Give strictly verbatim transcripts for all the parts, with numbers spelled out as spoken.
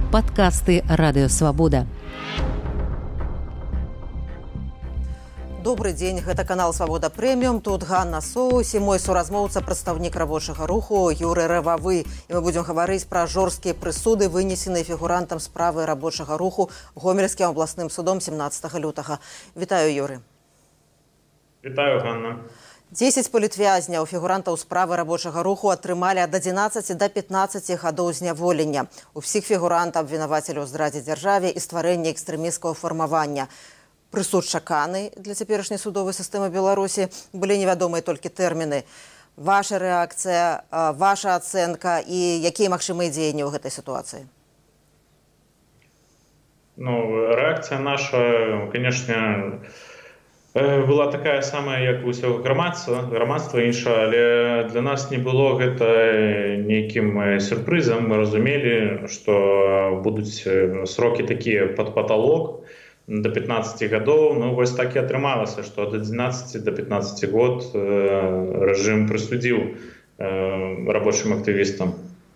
Падкасты Радыёвабода. Добрый дзень, гэта канал Свабода Прэміум. Тут Ганна Соус і мой суразмоўца, прадстаўнік рабочага руху Юрый Рэвавы. І мы будзем гаварыць пра жорсткія прысуды, вынесеныя фігурантам справы рабочага руху Гомельскім абласным судом семнадцатага лютага. Вітаю, Юры. Вітаю, Ганна. дзесяць палітвязняў фігурантаў справы рабочага руху атрымалі ад адзінаццаці да пятнаццаці гадоў зняволення. Усіх фігурантаў абвінавацілі ў здрадзе дзяржаве і стварэнні экстрэмісцкага фармавання. Прысуд чаканы для цяперашняй судовай сістэмы Беларусі, былі невядомыя толькі тэрміны. Ваша рэакцыя, ваша ацэнка і якія магчымыя дзеянні ў гэтай сітуацыі? Ну, рэакцыя наша, конечно, была такая самая, як у ўсяго грамадства, грамадства іншае, але для нас не было гэта нейкім сюрпрызам. Мы разумелі, што будуць срокі такія пад паталок до пятнаццаці гадоў. Ну, вось так і атрымалася, што ад адзінаццаці да пятнаццаці год рэжым прысудзіў рабочым актывістам.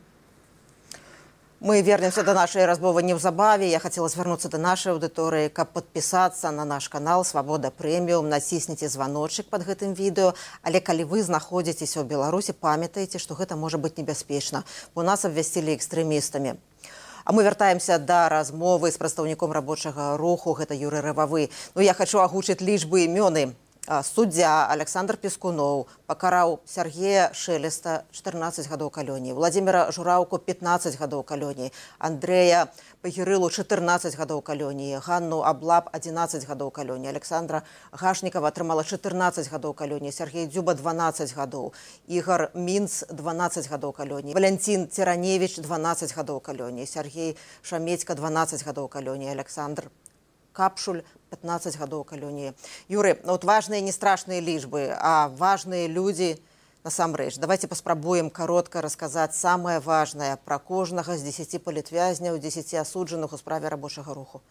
Мы вернемся до нашей размовы неўзабаве. Я хотела звярнуцца до нашай аўдыторыі, каб падпісацца на наш канал Свабода Прэміум, націсніце званочак пад гэтым відэо. Але калі вы знаходзіцеся ў Беларусі, памятайце, што гэта можа быць небяспечна, бо нас абвясцілі экстрэмістамі. А мы вяртаемся да размовы з прадстаўніком рабочага руху, гэта Юрый Рэвавы. Ну, я хочу агучыць лічбы імёны. Суддзя Александр Пескунов пакараў Сергея Шелеста чатырнаццаць гадоў калоніі, Владимира Жураўку пятнаццаць гадоў калоніі, Андрэя Пагірылу чатырнаццаць гадоў калоніі, Ганну Аблап адзінаццаць гадоў калоніі, Александра Гашнікава атрымала чатырнаццаць гадоў калоніі, Сергей Дзюба дванаццаць гадоў, Ігор Мінц дванаццаць гадоў калоніі, Валянцін Цераневіч дванаццаць гадоў калоніі, Сергей Шамецька дванаццаць гадоў калоніі, Александр Капшуль пятнаццаць гадоў калоніі. Юры, ну, вот важныя не страшныя лічбы, а важныя людзі насамрэч. Давайте паспрабуем каротка расказаць самае важнае пра кожнага з дзесяці палітвязняў, дзесяці асуджаных у справе рабочага руху.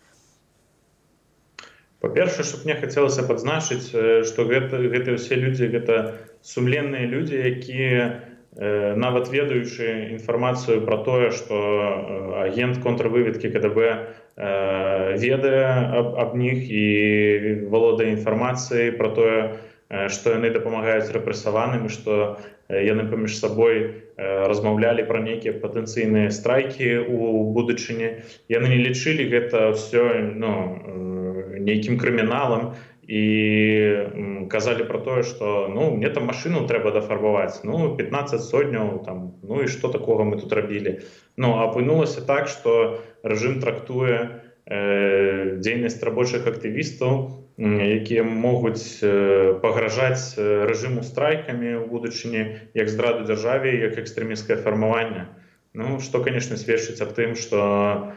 Па-першае, што мне хацелася падзначыць, што гэта, гэта ўсе людзі, гэта сумленныя людзі, якія нават ведаючы інфармацыю пра тое, што агент контрвыведкі ка дэ бэ ведае аб, аб них і валодае інфармацыяй пра тое, што яны дапамагаюць рэпрэсаваным, што яны паміж сабой размаўлялі пра нейкія патэнцыйныя страйкі ў будучыні. Яны не лічылі гэта ўсё, ну, нейкім крыміналам і казалі пра тое, што ну, мне там машыну трэба дафарбаваць, ну, пятнаццаць сотняў, там, ну і што такога мы тут рабілі. Ну, апынулася так, што рэжым трактуе э, дзейнасць рабочых актывістаў, якія могуць э, пагражаць рэжыму страйкамі ў будучыні як здраду дзяржаве, як экстрэмісцкае фармаванне. Ну, што, канешне, сведчыць аб тым, што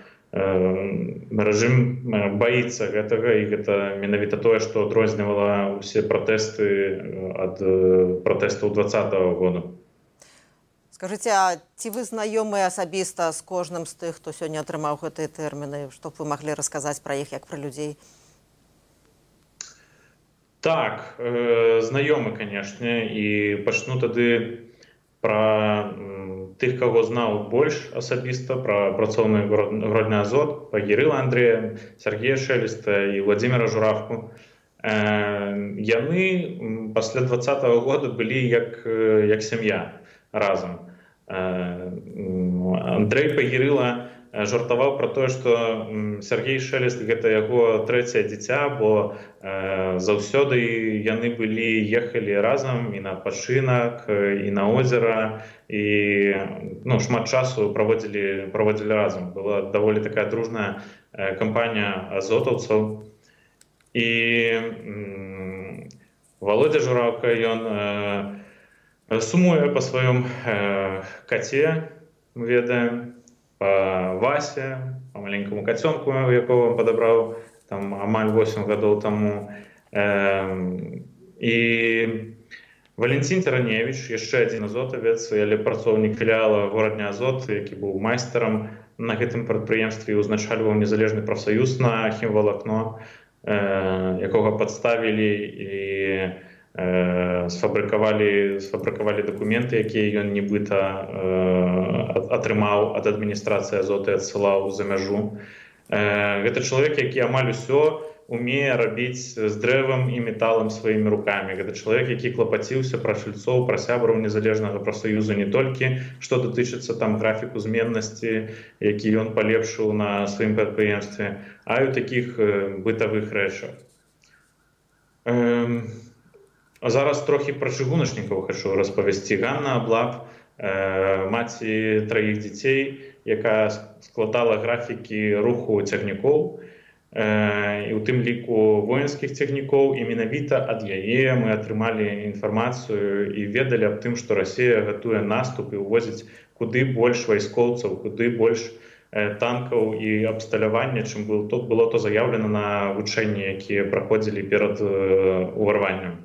рэжым баіцца гэтага, і гэта менавіта тое, што адрознівала ўсе пратэсты ад пратэстаў двадцатага года. Скажыце, а ці вы знаёмыя асабіста з кожным з тых, хто сёння атрымаў гэтыя тэрміны, што б вы маглі расказаць пра іх як пра людзей? Так, э, знаёмы, канешне, і пачну тады пра тых, каго знаў больш асабіста, пра працоўны Гродня Азот, Пагірыла Андрэя, Сергея Шелеста і Владимира Журавку. Э, яны пасля двадцатага года былі як, як сям'я разам. Э, Андрэй Пагірыла жартаваў пра тое, што Сергей Шелест гэта яго трэцяе дзіця, бо э, заўсёды яны былі, ехалі разам і на адпачынак, і на озера, і ну, шмат часу праводзілі, праводзілі разам. Была даволі такая дружная э, кампанія азотаўцаў. І м, Володя Жураўка, ён э, сумуе па сваём э, каце, мы ведаем, па Васе, па маленькаму кацёнку, якого падабраў там амаль восем гадоў таму. Э, і Валянцін Цераневіч, яшчэ адзін азотавец, але працоўнік філіала Городня Азот, які быў майстарам на гэтым прадпрыемстве і узначальваў незалежны прафсаюз на хімвалакно, э, якога падставілі і сфабрыкавалі сфабрыкавалі дакументы, якія ён нібыта атрымаў ад адміністрацыі Азота і адсылаў за мяжу. Гэта чалавек, які амаль усё умее рабіць з дрэвам і металам сваімі рукамі. Гэта чалавек, які клапаціўся пра чальцоў, пра сябраў незалежнага прафсаюза не толькі, што датычыцца там графіку зменнасці, які ён палепшыў на сваім прадпрыемстве, а і ў такіх бытавых рэчах. А зараз трохі пра чыгуначнікаў хачу распавесці. Ганна Аблаб, маці траіх дзяцей, якая складала графікі руху цягнікоў, і ў тым ліку воінскіх цягнікоў, і менавіта ад яе мы атрымалі інфармацыю і ведалі аб тым, што Расія гатуе наступ і ўвозіць куды больш вайскоўцаў, куды больш танкаў і абсталявання, чым было то заяўлена на вучэнні, якія праходзілі перад уварваннем.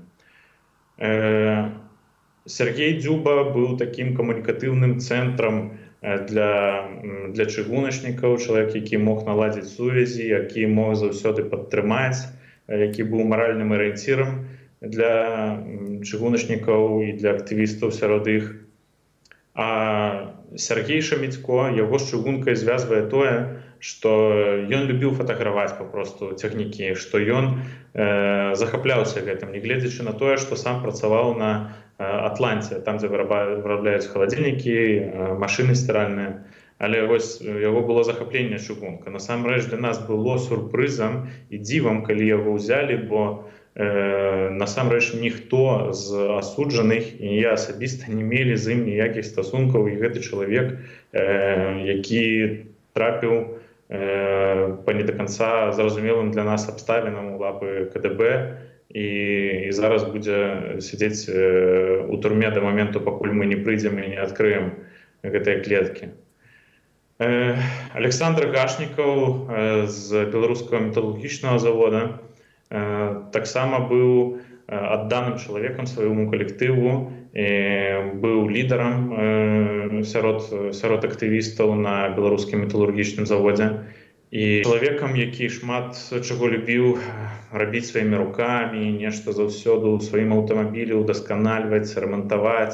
Сергей Дзюба быў такім камунікатыўным цэнтрам для, для чыгуначнікаў, чалавек, які мог наладзіць сувязі, які мог заўсёды падтрымаць, які быў маральным арыенцірам для чыгуначнікаў і для актывістаў сярод іх. А Сергей Шаміцко, яго з чыгункай звязвае тое, што ён любіў фатаграфаваць папросту цягнікі, што ён э, захапляўся гэтым, нягледзячы на тое, што сам працаваў на Атланце, там, дзе вырабляюць халадзільнікі, машыны стыральныя. Але вось яго было захапленне чыгунка. Насамрэч для нас было сюрпрызам і дзівам, калі яго ўзялі, бо э, насамрэч ніхто з асуджаных, і я асабіста не мелі з ім ніякіх стасункаў, і гэты чалавек, э, які трапіў э, па не да канца зразумелым для нас абставінам у лапы ка дэ бэ, і, і зараз будзе сядзець э, у турме да моменту, пакуль мы не прыйдзем і не адкрыем гэтыя клеткі. Э, Александр Гашнікаў э, з беларускага металургічнага завода э, таксама быў адданым чалавекам свайму калектыву, э, быў лідарам э, сярод, сярод актывістаў на беларускім металургічным заводзе. І чалавекам, які шмат чаго любіў рабіць сваімі рукамі, нешта заўсёды ў сваім аўтамабілі удасканальваць, рамантаваць.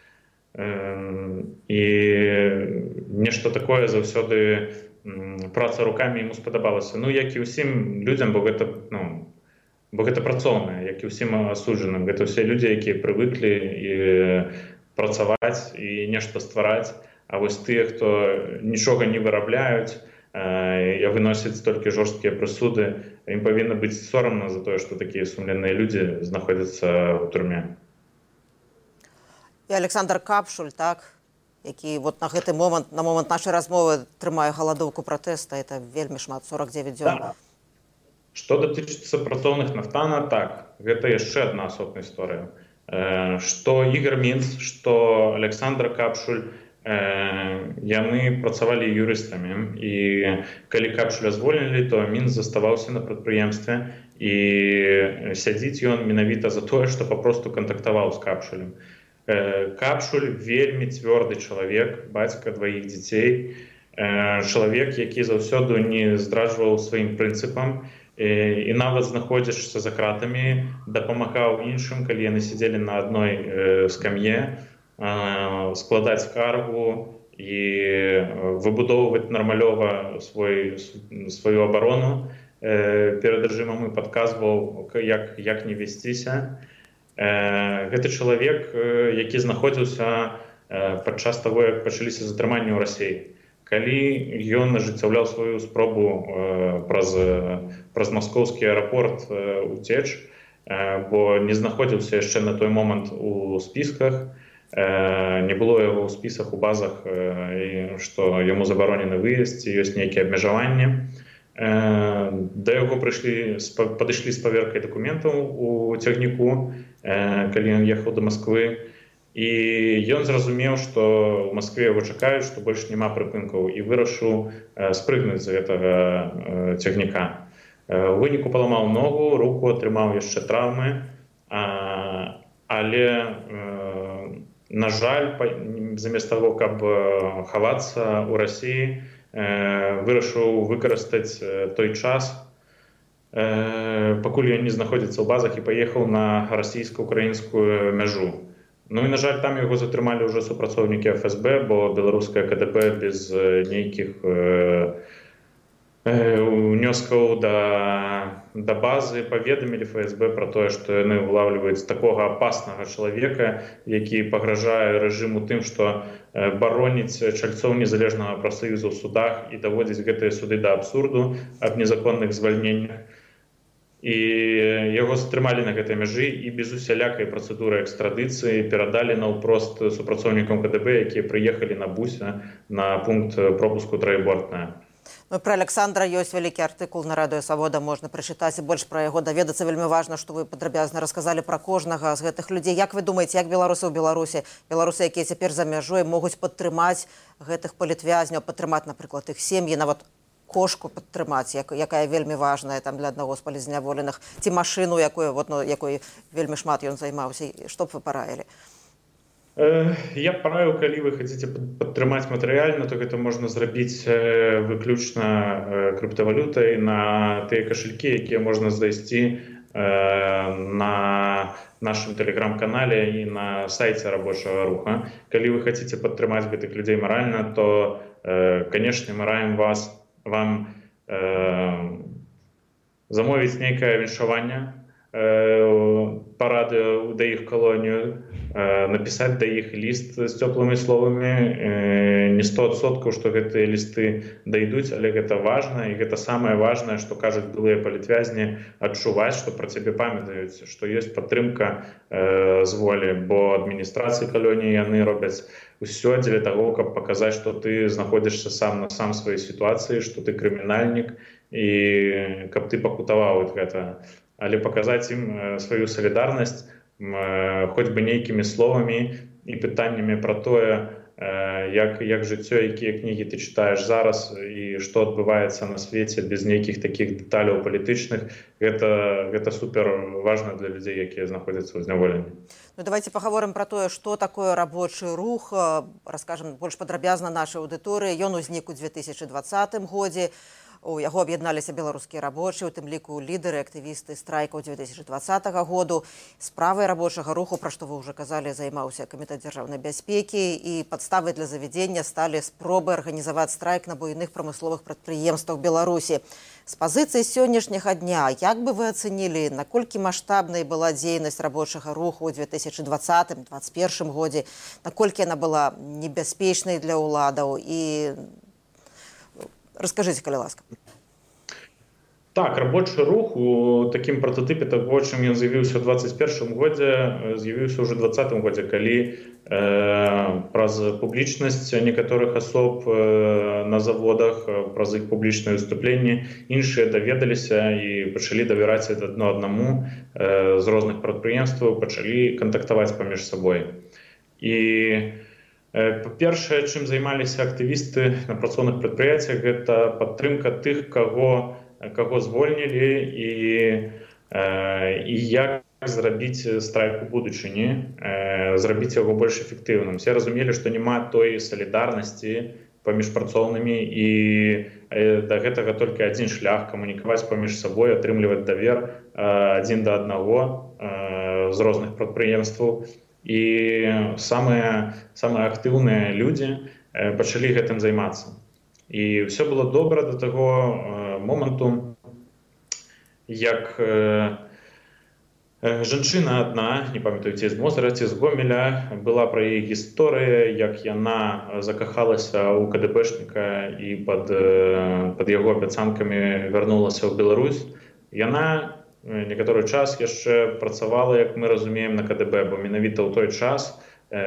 І нешта такое заўсёды праца рукамі яму спадабалася. Ну, як і ўсім людзям, бо гэта, ну, бо гэта працоўнае, як і ўсім асуджаным. Гэта ўсе людзі, якія прывыклі і працаваць і нешта ствараць. А вось тыя, хто нічога не вырабляюць, і выносяць толькі жорсткія прысуды, ім павінна быць сорамна за тое, што такія сумленныя людзі знаходзяцца ў турме. І Александр Капшуль, так, які вот на гэты момант, на момант нашай размовы трымае галадоўку пратэста, это вельмі шмат, сорок девять дзён. Да. Што датычыцца працоўных нафтана, так, гэта яшчэ адна асобная гісторыя. Што Ігор Мінц, што Александр Капшуль, яны працавалі юрыстамі, і калі Капшуля звольнілі, то Мінц заставаўся на прадпрыемстве, і сядзіць ён менавіта за тое, што папросту кантактаваў з Капшулем. Капшуль вельмі цвёрды чалавек, бацька дваіх дзяцей, чалавек, які заўсёды не здраджваў сваім прынцыпам, і нават знаходзячыся за кратамі, дапамагаў іншым, калі яны сядзелі на адной скам'е, складаць скаргу і выбудоўваць нармалёва свой, сваю абарону перад рэжымам і падказваў, як, як не весціся. Гэты чалавек, які знаходзіўся падчас таго, як пачаліся затрыманні ў Расіі. Калі ён ажыццяўляў сваю спробу праз, праз маскоўскі аэрапорт уцеч, бо не знаходзіўся яшчэ на той момант у спісках, не было яго ў спісах, у базах, што яму забаронены выезд, ёсць нейкія абмежаванні. Да яго прыйшлі, падышлі з паверкай дакументаў у цягніку, калі ён ехаў да Масквы. І ён зразумеў, што ў Маскве яго чакаюць, што больш няма прыпынкаў, і вырашыў спрыгнуць з гэтага цягніка. У выніку паламаў ногу, руку, атрымаў яшчэ траўмы, але, на жаль, замест таго, каб хавацца ў Расіі, вырашыў выкарыстаць той час, пакуль ён не знаходзіцца ў базах і паехаў на расійска-украінскую мяжу. Ну і, на жаль, там яго затрымалі ўжо супрацоўнікі эф эс бэ, бо беларускае ка дэ бэ без нейкіх унёскаў да, да базы паведамілі эф эс бэ пра тое, што яны вылавліваюць такога апаснага чалавека, які пагражае рэжыму тым, што бароніць чальцоў незалежнага прафсаюза ў судах і даводзіць гэтыя суды да абсурду аб незаконных звальненнях. І яго затрымалі на гэтай мяжы і без усялякай працэдуры экстрадыцыі перадалі наўпрост супрацоўнікам ка дэ бэ, якія прыехалі на бусе на пункт пропуску траебортная. Ну, про Александра ёсць вялікі артыкул на радыё Свабода, можна прачытаць і больш пра яго даведацца. Вельмі важна, што вы падрабязна расказалі пра кожнага з гэтых людзей. Як вы думаеце, як беларусы ў Беларусі, беларусы, якія цяпер за мяжой, могуць падтрымаць гэтых палітвязняў, падтрымаць, напрыклад, іх сем'і, нават кошку падтрымаць, як, якая вельмі важная там для аднаго з палізняволеных, ці машыну, якую, вот, ну, якой вельмі шмат ён займаўся. Што б вы параілі? Я б параіў, калі вы хацеце падтрымаць матэрыяльна, то гэта можна зрабіць выключна крыптавалютай на тыя кашелькі, якія можна знайсці на нашым тэлеграм-канале і на сайце рабочага руха. Калі вы хацеце падтрымаць гэтых людзей маральна, то, канешне, мы раім вас вам э, замовіць нейкае віншаванне э, па радыё да іх калонію, э, напісаць да іх ліст з цёплымі словамі. Э, не сто адсоткаў, што гэтыя лісты дайдуць, але гэта важна, і гэта самае важнае, што кажуць былыя палітвязні, адчуваць, што пра цябе памятаюць, што ёсць падтрымка э, з волі, бо адміністрацыі калоніі яны робяць усё дзеля таго, каб паказаць, што ты знаходзішся сам на сам сваёй сітуацыі, што ты крымінальнік і каб ты пакутаваў ад гэта. Але паказаць ім сваю салідарнасць хоць бы нейкімі словамі і пытаннямі пра тое, як, як жыццё, якія кнігі ты чытаеш зараз і што адбываецца на свеце без нейкіх такіх дэталяў палітычных, гэта, гэта супер важна для людзей, якія знаходзяцца ў зняволенні. Ну, давайте поговорим про тое, што такое рабочы рух, раскажем больш падрабязна нашай аўдыторыі. Ён узнік у две тысячи двадцатым годзе. У яго аб'ядналіся беларускія рабочыя, у тым ліку лідары, актывісты страйкаў две тысячи двадцатага году. Справай рабочага руху, пра што вы ўжо казалі, займаўся Камітэт дзяржаўнай бяспекі, і падставай для завядзення сталі спробы арганізаваць страйк на буйных прамысловых прадпрыемствах Беларусі. З пазіцыі сённяшняга дня, як бы вы ацэнілі, наколькі маштабнай была дзейнасць рабочага руху ў две тысячи двадцатым — двадцать первым годзе, наколькі яна была небяспечнай для ўладаў? І раскажыце, калі ласка. Так, рабочы рух у такім пратотыпе таго, чым ён з'явіўся ў двадцать первым годзе, з'явіўся ўжо ў двадцатым годзе, калі э, праз публічнасць некаторых асоб э, на заводах, праз іх публічныя выступленні, іншыя даведаліся і пачалі давяраць адно аднаму э, з розных прадпрыемстваў, пачалі кантактаваць паміж сабой. І па-першае, чым займаліся актывісты на працоўных прадпрыемствах, гэта падтрымка тых, каго каго звольнілі, і, э, і як зрабіць страйк у будучыні, э, зрабіць яго больш эфектыўным. Все разумелі, што няма той салідарнасці паміж працоўнымі, і э, да гэтага толькі адзін шлях — камунікаваць паміж сабой, атрымліваць давер э, адзін да аднаго э, з розных прадпрыемстваў. І самыя, самыя актыўныя людзі э, пачалі гэтым займацца. І ўсё было добра да таго э, моманту, як э, э, жанчына адна, не памятаю, ці з Мозыра, ці з Гомеля, была пра яе гісторыя, як яна закахалася ў ка дэ бэшніка і пад, э, пад яго абяцанкамі вярнулася ў Беларусь. Яна некаторы час яшчэ працавала, як мы разумеем, на ка дэ бэ, бо менавіта ў той час,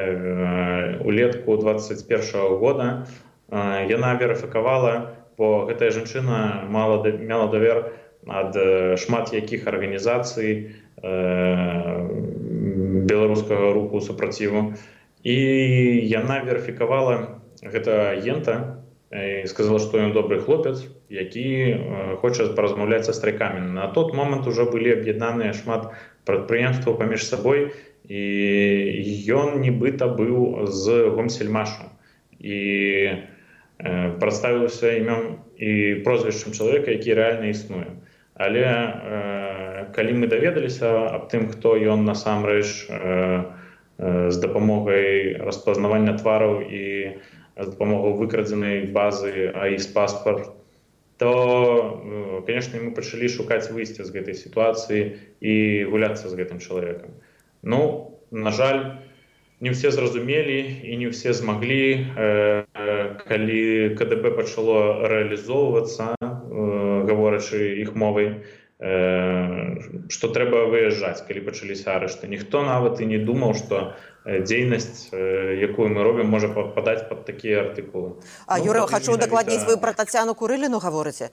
э, улетку двадцать первого года, э, яна верыфікавала, бо гэтая жанчына мала, мела давер ад шмат якіх арганізацый э, беларускага руху супраціву. І яна верыфікавала гэта агента і сказала, што ён добры хлопец, які э, хоча паразмаўляць са страйкамі. На тот момант ужо былі аб'яднаныя шмат прадпрыемстваў паміж сабой, і ён нібыта быў з Гомсельмашу. І э, прадставіўся імём і прозвішчам чалавека, які рэальна існуе. Але э, калі мы даведаліся аб тым, хто ён насамрэч э, э, з дапамогай распазнавання твараў і з дапамогай выкрадзенай базы АІС паспорт, то, конечно, мы пачалі шукаць выйсце з гэтай сітуацыі і гуляцца з гэтым чалавекам. Ну, на жаль, не ўсе зразумелі і не ўсе змаглі, калі КДБ пачало рэалізоўвацца, гаворачы іх мовай, што трэба выязджаць, калі пачаліся арышты. Ніхто нават і не думаў, што дзейнасць, якую мы робім, можа падпадаць пад такія артыкулы. А, ну, Юрый, хочу удакладніць, вы пра Тацяну Курыліну гаворыце?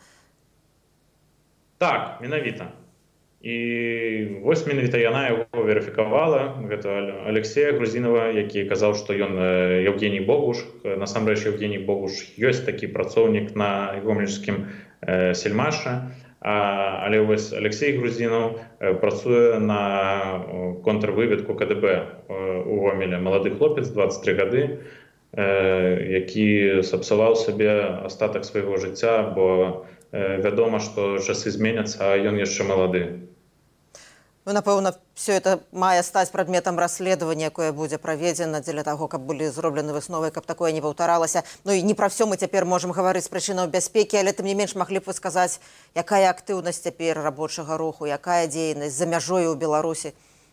Так, менавіта. І вось менавіта яна яго верыфікавала, гэта Алексея Грузінова, які казаў, што ён Евгений Богуш. Насамрэч, Евгений Богуш ёсць такі працоўнік на гомельскім сельмашы, але вось Алексей Грузінов працуе на контрвыведку КДБ у Гомелі. Малады хлопец, дваццаць тры гады, які сапсаваў сабе астатак свайго жыцця, бо вядома, што часы зменяцца, а ён яшчэ малады. Ну, напэўна, все это мае стаць прадметам расследавання, якое будзе праведзена дзеля таго, каб былі зроблены высновы, каб такое не паўтаралася. Ну і не пра ўсё мы цяпер можам гаварыць з прычынаў бяспекі, але тым не менш маглі б вы сказаць, якая актыўнасць цяпер рабочага руху, якая дзейнасць за мяжой у Беларусі?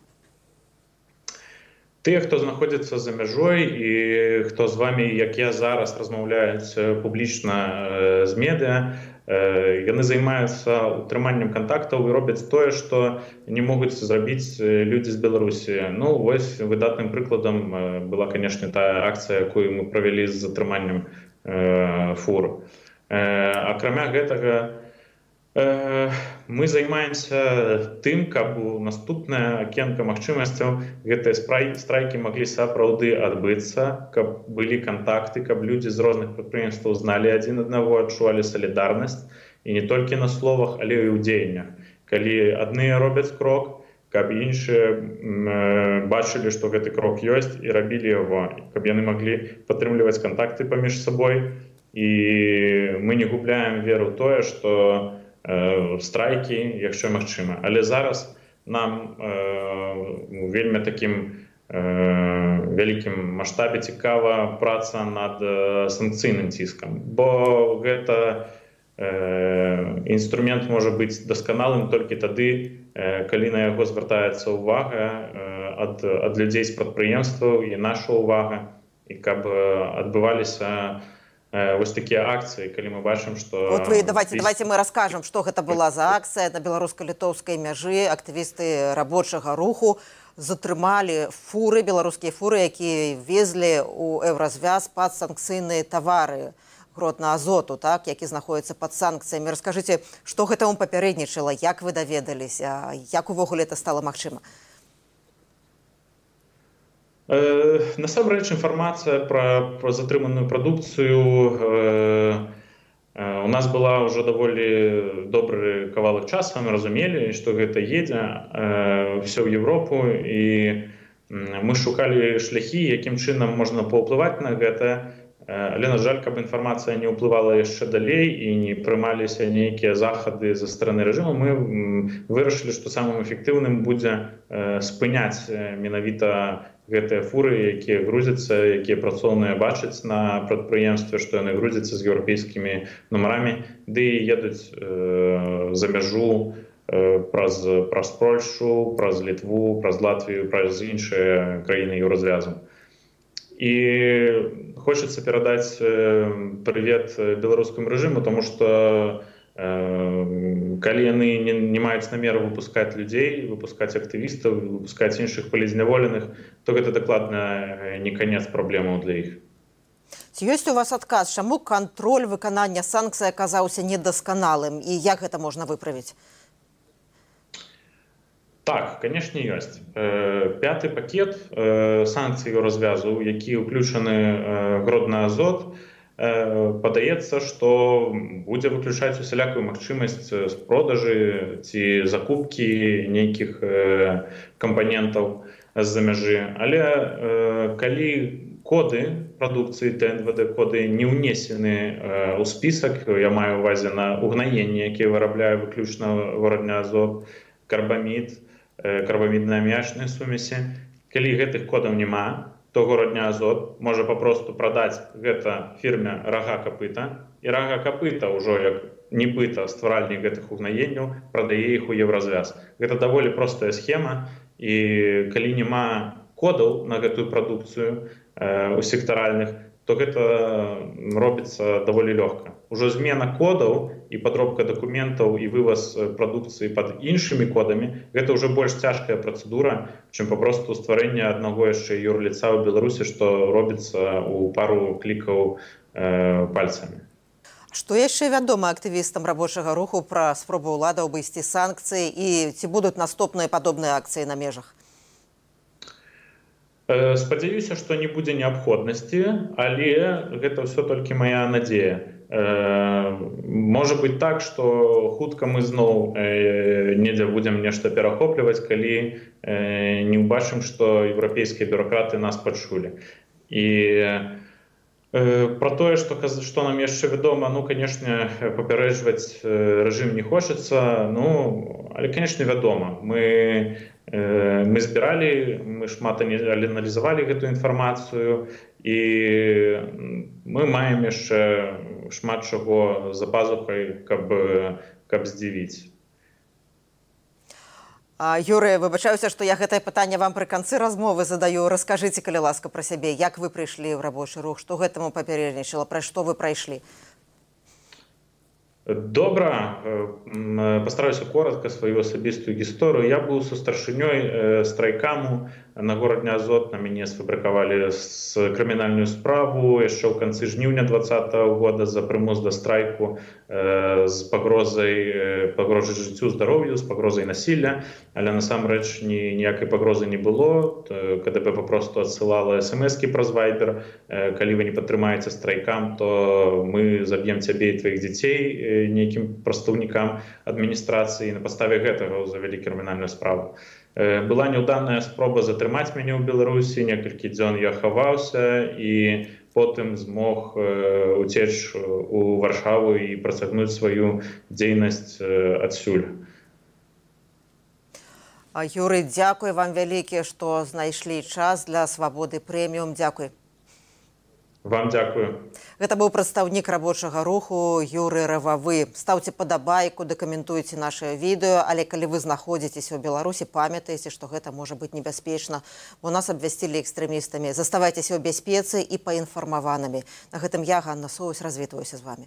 Тыя, хто знаходзіцца за мяжой і хто з вамі, як я зараз, размаўляюць публічна з медыа, яны займаюцца утрыманнем кантактаў і робяць тое, што не могуць зрабіць людзі з Беларусі. Ну, вось выдатным прыкладам была, канешне, тая акцыя, якую мы правялі з затрыманнем фур. Акрамя гэтага, мы займаемся тым, каб у наступная акенка магчымасцяў гэтыя страйкі маглі сапраўды адбыцца, каб былі кантакты, каб людзі з розных прадпрыемстваў зналі адзін аднаго, адчувалі салідарнасць, і не толькі на словах, але і ў дзеяннях. Калі адныя робяць крок, каб іншыя бачылі, што гэты крок ёсць, і рабілі яго, каб яны маглі падтрымліваць кантакты паміж сабой, і мы не губляем веру ў тое, што страйкі яшчэ магчыма. Але зараз нам у вельмі такім вялікім маштабе цікава праца над санкцыйным ціскам, бо гэта інструмент можа быць дасканалым толькі тады, калі на яго звяртаецца ўвага ад, ад людзей з прадпрыемстваў і наша ўвага, і каб адбываліся вось такія акцыі, калі мы бачым, што... Вот вы, давайте, давайте мы расскажем, што гэта была за акцыя на беларуска-літоўскай мяжы. Актывісты рабочага руху затрымалі фуры, беларускія фуры, якія везлі ў Еўразвяз пад санкцыйныя тавары гродна-азоту, так, які знаходзяцца пад санкцыямі. Раскажыце, што гэтаму папярэднічала, як вы даведаліся, як увогуле это стала магчыма? Насамрэч, інфармацыя пра, пра затрыманую прадукцыю э, у нас была ўжо даволі добры кавалак часу, мы разумелі, што гэта едзе э, ўсё ў Европу, і мы шукалі шляхі, якім чынам можна паўплываць на гэта, але, на жаль, каб інфармацыя не ўплывала яшчэ далей і не прымаліся нейкія захады за стороны рэжыму, мы вырашылі, што самым эфектыўным будзе э, спыняць менавіта гэтыя фуры, якія грузяцца, якія працоўныя бачаць на прадпрыемстве, што яны грузяцца з еўрапейскімі нумарамі, ды і едуць э, за мяжу э, праз, праз Польшу, праз Літву, праз Латвію, праз іншыя краіны Еўразвязу. І хочацца перадаць э, прывет беларускаму рэжыму, тому што калі яны не, не маюць намеру выпускаць людзей, выпускаць актывістаў, выпускаць іншых палізняволеных, то гэта дакладна не канец праблемаў для іх. Ці ёсць у вас адказ, чаму кантроль выканання санкцый аказаўся недасканалым, і як гэта можна выправіць? Так, канешне, ёсць. Пяты пакет санкцый Еўразвязу, які ўключаны гродна-азот, падаецца, што будзе выключаць усялякую магчымасць з продажы ці закупкі нейкіх кампанентаў з-за мяжы. Але калі коды прадукцыі тэ эн вэ дэ коды не ўнесены ў спісак, я маю ўвазе на угнаенне, якія вырабляе выключна гародні азот, карбамід, карбамідна-аміячныя сумесі. Калі гэтых кодаў няма, то гародні азот можа папросту прадаць гэта фірме Рага Капыта, і Рага Капыта ўжо як нібыта стваральнік гэтых угнаенняў прадае іх у Еўразвяз. Гэта даволі простая схема, і калі няма кодаў на гэтую прадукцыю у сектаральных, то гэта робіцца даволі лёгка. Ужо змена кодаў і падробка дакументаў і вываз прадукцыі пад іншымі кодамі, гэта ўжо больш цяжкая працэдура, чым папросту стварэнне аднаго яшчэ юрліца ў Беларусі, што робіцца ў пару клікаў э, пальцамі. Што яшчэ вядома актывістам рабочага руху пра спробу ўлады абысці санкцыі і ці будуць наступныя падобныя акцыі на межах? Спадзяюся, што не будзе неабходнасці, але гэта ўсё толькі мая надзея. Можа быць так, што хутка мы зноў недзе будзем нешта перахопліваць, калі не ўбачым, што еўрапейскія бюракраты нас пачулі. І про тое, што, што нам яшчэ вядома, ну, канешне, папярэджваць рэжым не хочацца, ну, але, канешне, вядома. Мы, мы збіралі, мы шмат аналізавалі гэту інфармацыю, і мы маем яшчэ шмат чаго за пазухай, каб, каб здзівіць. Юрый, выбачаюся, што я гэтае пытанне вам пры канцы размовы задаю. Раскажыце, калі ласка, пра сябе, як вы прыйшлі ў рабочы рух, што гэтаму папярэднічала, пра што вы прайшлі? Добра, пастараюся коротка сваю асабістую гісторыю. Я быў са старшынёй страйкаму на гародні азот, на мяне сфабрыкавалі з крымінальную справу яшчэ ў канцы жніўня двадцатага года за прымус да страйку з пагрозай пагрозы жыццю, здароўю, з пагрозай насілля, але насамрэч ніякай пагрозы не было. ка дэ пэ папросту адсылала эс-эм-эскі праз вайбер: калі вы не падтрымаеце страйкам, то мы заб'ем цябе і тваіх дзяцей нейкім прадстаўнікам адміністрацыі. На падставе гэтага завялі крымінальную справу. Была няўданая спроба затрымаць мяне ў Беларусі, некалькі дзён я хаваўся і потым змог уцеч у Варшаву і працягнуць сваю дзейнасць адсюль. Юрый, дзякуй вам вялікі, што знайшлі час для Свабоды Прэміум. Дзякуй. Вам дзякую. Гэта быў прадстаўнік рабочага руху Юрый Рававы. Стаўце падабайку, дакаментуйце нашае відэо, але калі вы знаходзіцеся ў Беларусі, памятайце, што гэта можа быць небяспечна, бо нас абвясцілі экстрэмістамі. Заставайцеся ў бяспецы і паінфармаванымі. На гэтым я, Ганна Соус, развітваюся з вамі.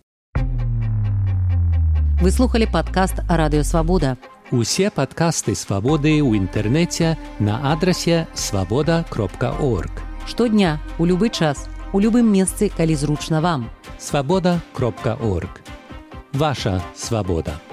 Вы слухалі падкаст «Радыё Свабода». Усе падкасты Свабоды ў інтэрнэце на адрасе свабода кропка орг. Штодня, у любы час, у любым месцы, калі зручна вам. свабода кропка орг. Ваша свабода.